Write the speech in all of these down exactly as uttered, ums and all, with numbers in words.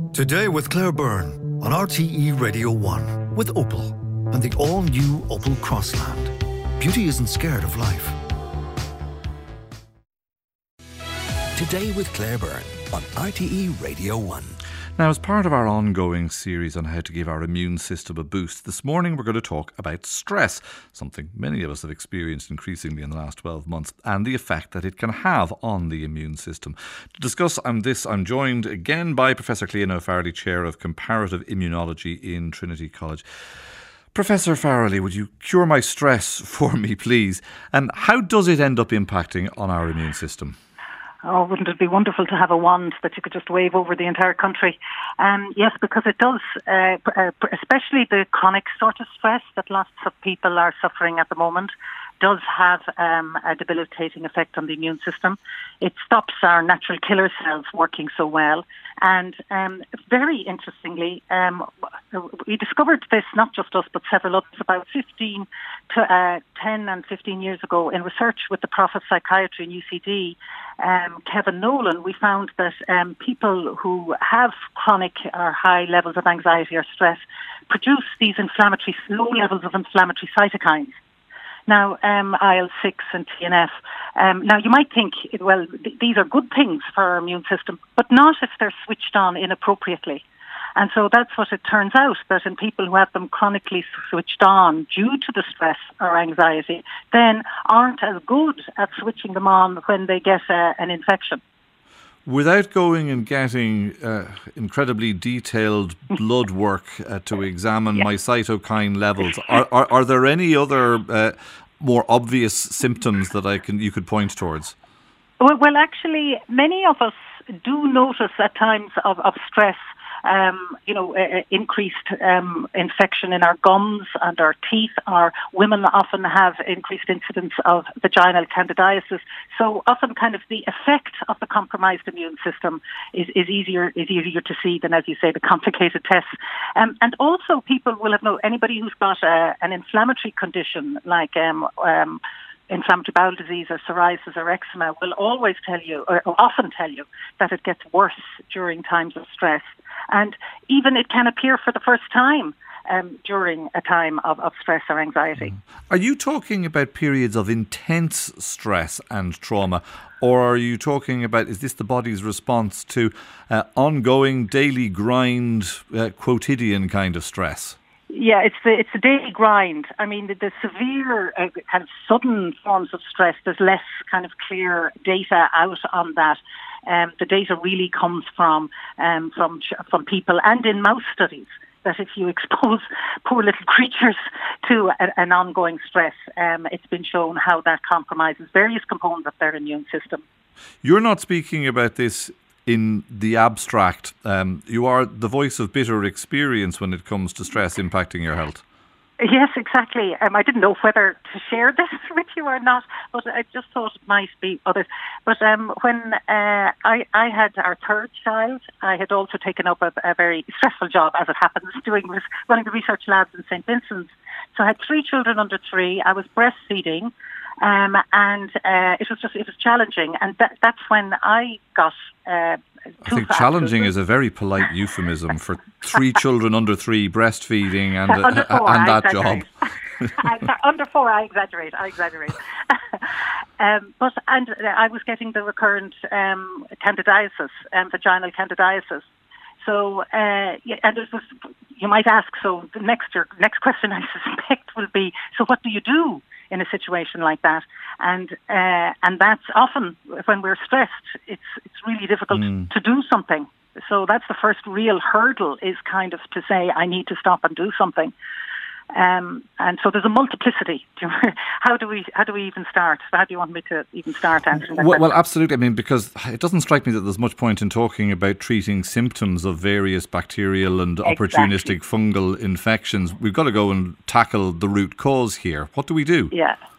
Today with Claire Byrne on R T E Radio one with Opel and the all-new Opel Crossland. Beauty isn't scared of life. Today with Claire Byrne on R T E Radio one. Now, as part of our ongoing series on how to give our immune system a boost, this morning we're going to talk about stress, something many of us have experienced increasingly in the last twelve months, and the effect that it can have on the immune system. To discuss on this, I'm joined again by Professor Cliona Farrelly, Chair of Comparative Immunology in Trinity College. Professor Farrelly, would you cure my stress for me, please? And how does it end up impacting on our immune system? Oh, wouldn't it be wonderful to have a wand that you could just wave over the entire country? Um, yes, because it does, uh, especially the chronic sort of stress that lots of people are suffering at the moment, does have um, a debilitating effect on the immune system. It stops our natural killer cells working so well. And um, very interestingly, um, we discovered this, not just us, but several others, about fifteen to uh, ten and fifteen years ago in research with the Prof of Psychiatry in U C D, um, Kevin Nolan. We found that um, people who have chronic or high levels of anxiety or stress produce these inflammatory, low levels of inflammatory cytokines. Now, um, I L six and T N F. Um, now, you might think, well, th- these are good things for our immune system, but not if they're switched on inappropriately. And so that's what it turns out, that in people who have them chronically switched on due to the stress or anxiety, then aren't as good at switching them on when they get uh, an infection. Without going and getting uh, incredibly detailed blood work uh, to examine yeah. my cytokine levels, are, are, are there any other uh, more obvious symptoms that I can you could point towards? Well, well, actually, many of us do notice at times of, of stress, um, you know, uh, increased um, infection in our gums and our teeth. Our women often have increased incidence of vaginal candidiasis. So often, kind of the effect of the compromised immune system is, is easier is easier to see than, as you say, the complicated tests. Um, and also, people will have no anybody who's got a, an inflammatory condition like um, um, inflammatory bowel disease or psoriasis or eczema will always tell you, or often tell you, that it gets worse during times of stress. And even it can appear for the first time um, during a time of, of stress or anxiety. Are you talking about periods of intense stress and trauma, or are you talking about, is this the body's response to uh, ongoing daily grind, uh, quotidian kind of stress? Yeah, it's the it's a daily grind. I mean, the, the severe uh, kind of sudden forms of stress, there's less kind of clear data out on that. Um, the data really comes from um, from from people and in mouse studies, that if you expose poor little creatures to a, an ongoing stress, um, it's been shown how that compromises various components of their immune system. You're not speaking about this in the abstract. Um, you are the voice of bitter experience when it comes to stress impacting your health. Yes, exactly. Um, I didn't know whether to share this with you or not, but I just thought it might be others. But um, when uh, I, I had our third child, I had also taken up a, a very stressful job, as it happens, doing running the research labs in Saint Vincent's. So I had three children under three. I was breastfeeding, um, and uh, it was just it was challenging. And that, that's when I got. Uh, I think challenging is a very polite euphemism for three children under three breastfeeding and, uh, four, and that job. Under four, I exaggerate. I exaggerate. um, but and uh, I was getting the recurrent um, candidiasis, um, vaginal candidiasis. So, uh, yeah, and it was. You might ask. So the next your next question, I suspect, will be: so what do you do in a situation like that? And uh, and that's often when we're stressed, it's it's really difficult mm. to do something. So that's the first real hurdle, is kind of to say, I need to stop and do something. Um, and so there's a multiplicity. How do we how do we even start? How do you want me to even start answering that well, question? Well, absolutely. I mean, because it doesn't strike me that there's much point in talking about treating symptoms of various bacterial and exactly. opportunistic fungal infections. We've got to go and tackle the root cause here. What do we do? Yeah.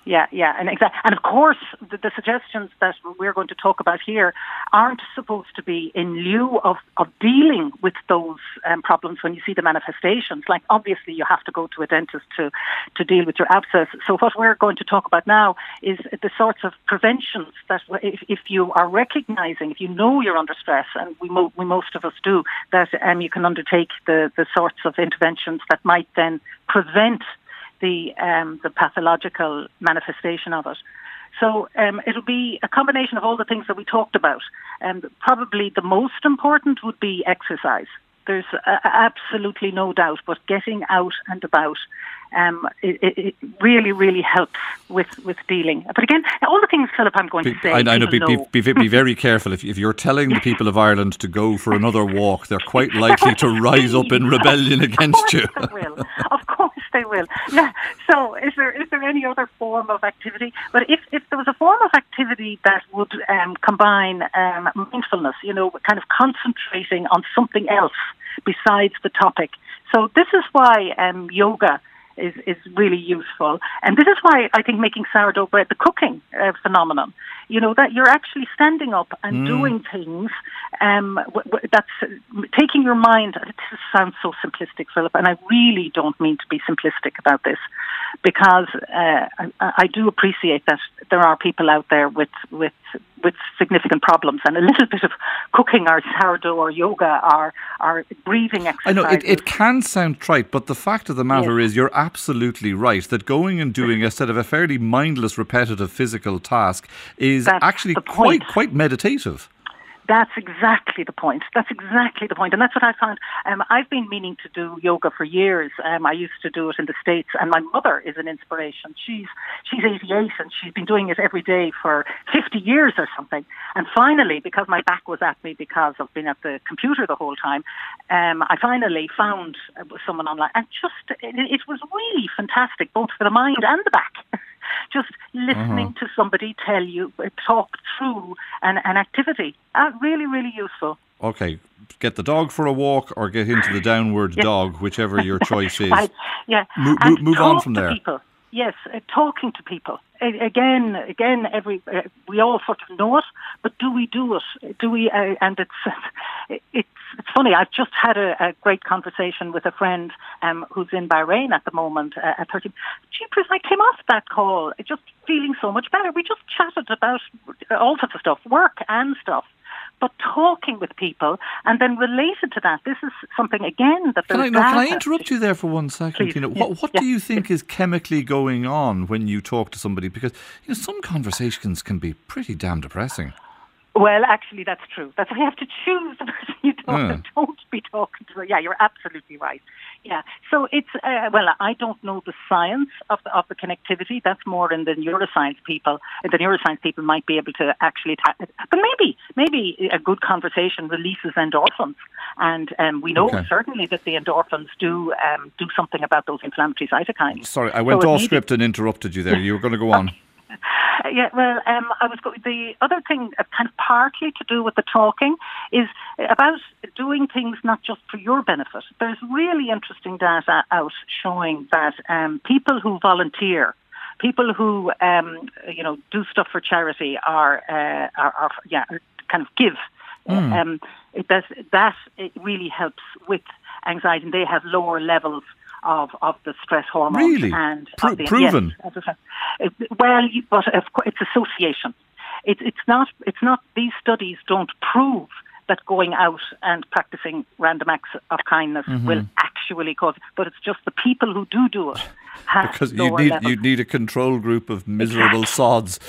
Yeah, yeah, and exactly, and of course, the, the suggestions that we're going to talk about here aren't supposed to be in lieu of, of dealing with those um, problems when you see the manifestations. Like, obviously, you have to go to a dentist to, to deal with your abscess. So what we're going to talk about now is the sorts of preventions that, if, if you are recognizing, if you know you're under stress, and we, mo- we most of us do, that um, you can undertake the, the sorts of interventions that might then prevent the um, the pathological manifestation of it. So um, it'll be a combination of all the things that we talked about. And um, probably the most important would be exercise. There's uh, absolutely no doubt, but getting out and about um, it, it really, really helps with, with dealing. But again, all the things, Philip, I'm going be, to say, I, I know, be, know. Be, be, be very careful. If, if you're telling the people of Ireland to go for another walk, they're quite likely to rise up in rebellion against you. Of course they will. Of course they will. Yeah. So is there is there any other form of activity? But if, if there was a form of activity that would um, combine um, mindfulness, you know, kind of concentrating on something else besides the topic. So this is why um, yoga is, is really useful. And this is why I think making sourdough bread, the cooking uh, phenomenon, you know, that you're actually standing up and mm. doing things um, w- w- that's uh, taking your mind. This sounds so simplistic, Philip, and I really don't mean to be simplistic about this, because uh, I, I do appreciate that there are people out there with, with with significant problems, and a little bit of cooking or sourdough or yoga or, or breathing exercises. I know, it, it can sound trite, but the fact of the matter yes. is you're absolutely right, that going and doing a sort of a fairly mindless, repetitive physical task is That's actually quite quite meditative. That's exactly the point. That's exactly the point. And that's what I found. Um, I've been meaning to do yoga for years. Um, I used to do it in the States, and my mother is an inspiration. She's she's eighty-eight, and she's been doing it every day for fifty years or something. And finally, because my back was at me because I've been at the computer the whole time, um, I finally found someone online. And just, it, it was really fantastic, both for the mind and the back. Just listening uh-huh. to somebody tell you, talk through an, an activity. Uh, really, really useful. Okay, get the dog for a walk or get into the downward yes. dog, whichever your choice is. Right. Yeah. Mo- mo- move on from there. People. Yes, uh, talking to people. Uh, again, again, every uh, we all sort of know it, but do we do it? Do we? Uh, and it's uh, it's it's funny. I've just had a, a great conversation with a friend um, who's in Bahrain at the moment uh, at thirty. Jeepers, I came off that call just feeling so much better. We just chatted about all sorts of stuff, work and stuff. But talking with people, and then related to that, this is something, again, that can there's I, no, can I interrupt you there for one second? Please. You know, Yeah. what, what yeah. do you think is chemically going on when you talk to somebody? Because you know, some conversations can be pretty damn depressing. Well, actually, that's true. That's why you have to choose the person you don't, Yeah. don't be talking to. Yeah, you're absolutely right. Yeah. So it's, uh, well, I don't know the science of the, of the connectivity. That's more in the neuroscience people. And the neuroscience people might be able to actually, ta- but maybe, maybe a good conversation releases endorphins. And um, we know Okay. certainly that the endorphins do um, do something about those inflammatory cytokines. Sorry, I went So it off may be- script and interrupted you there. You were going to go on. Yeah, well, um, I was going. The other thing, uh, kind of partly to do with the talking, is about doing things not just for your benefit. There's really interesting data out showing that um, people who volunteer, people who um, you know do stuff for charity, are uh, are, are yeah, kind of give. Mm. Um, it does, that it really helps with anxiety, and they have lower levels of, of the stress hormones. Really? And Pro- of the, proven? Yes, as I said. It, well, you, but of course, it's association. It, it's not. It's not. These studies don't prove that going out and practicing random acts of kindness mm-hmm. will actually cause. But it's just the people who do do it have because you lower need levels. you need a control group of miserable Exactly. sods,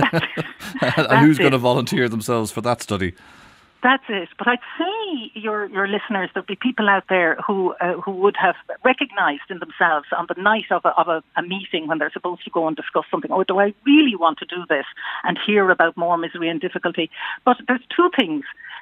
and who's going to volunteer themselves for that study? That's it. But I'd say your your listeners, there'd be people out there who uh, who would have recognised in themselves on the night of a, of a, a meeting when they're supposed to go and discuss something, oh, do I really want to do this, and hear about more misery and difficulty? But there's two things.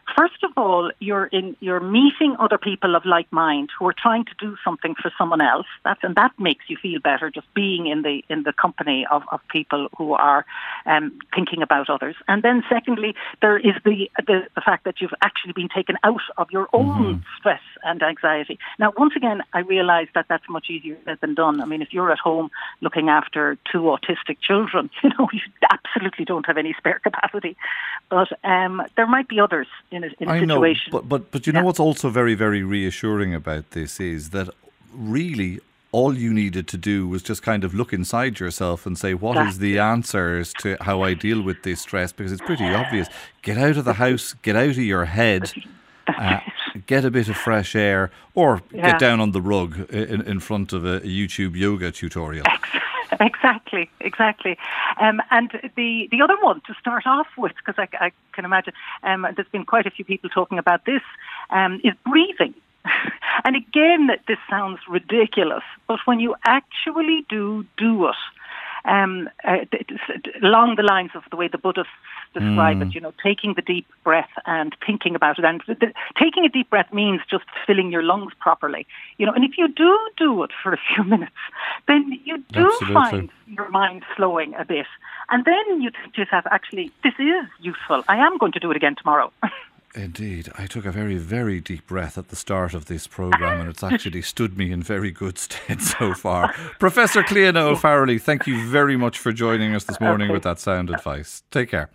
First of all, you're in you're meeting other people of like mind who are trying to do something for someone else. That's and that makes you feel better, just being in the in the company of, of people who are um, thinking about others. And then secondly, there is the, the the fact that you've actually been taken out of your own mm-hmm. stress and anxiety. Now, once again, I realise that that's much easier said than done. I mean, if you're at home looking after two autistic children, you know, you absolutely don't have any spare capacity. But um, there might be others in a, in a I situation. know, but, but, but you know yeah. what's also very, very reassuring about this is that really all you needed to do was just kind of look inside yourself and say, what exactly. is the answers to how I deal with this stress? Because it's pretty obvious. Get out of the house, get out of your head, uh, get a bit of fresh air, or yeah. get down on the rug in, in front of a, a YouTube yoga tutorial. Exactly, exactly. Um, and the, the other one to start off with, because I, I can imagine um, there's been quite a few people talking about this, um, is breathing. And again, this sounds ridiculous, but when you actually do do it, um, uh, along the lines of the way the Buddhists describe mm. it, you know, taking the deep breath and thinking about it. And the, taking a deep breath means just filling your lungs properly, you know. And if you do do it for a few minutes, then you do Absolutely. find your mind slowing a bit. And then you think to yourself, actually, this is useful. I am going to do it again tomorrow. Indeed. I took a very, very deep breath at the start of this programme and it's actually stood me in very good stead so far. Professor Cliona O'Farrelly, thank you very much for joining us this morning okay. with that sound advice. Take care.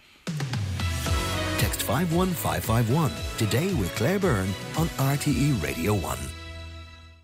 Text five one five five one today with Claire Byrne on R T E Radio one.